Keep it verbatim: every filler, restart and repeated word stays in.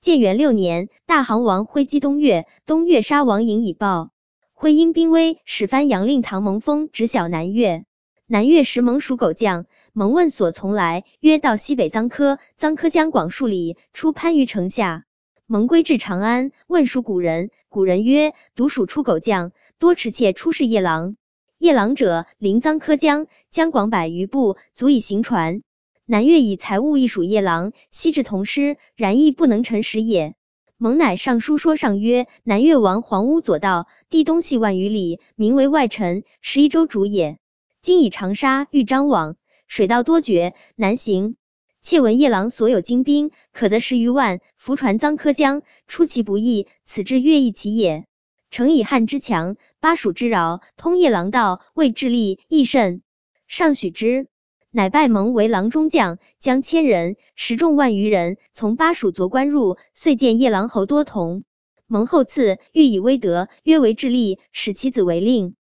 建元六年，大行王徽击东越，东越杀王颖以报。徽因兵危，使番阳令唐蒙封直辖南越。南越时蒙属狗将，蒙问所从来，曰到西北臧科，臧科将广数里，出番禺城下。蒙归至长安，问属古人，古人曰：独属出狗将，多持妾出仕夜郎。夜郎者，临臧科江，江广百余步，足以行船。南越以财物亦属夜郎，悉至同师，然亦不能陈实也。蒙乃上书说上曰：南越王黄屋左道，地东系万余里，名为外臣，十一州主也。今以长沙、豫章往，水道多绝，难行。窃闻夜郎所有精兵，可得十余万，浮船臧科江，出其不意，此至越亦其也。诚以汉之强，巴蜀之饶，通夜郎道，为智力益甚，上许之。乃拜蒙为郎中将，将千人，食众万余人，从巴蜀凿关入，遂见夜郎侯多同。蒙后赐，欲以威德，约为智力，使其子为令。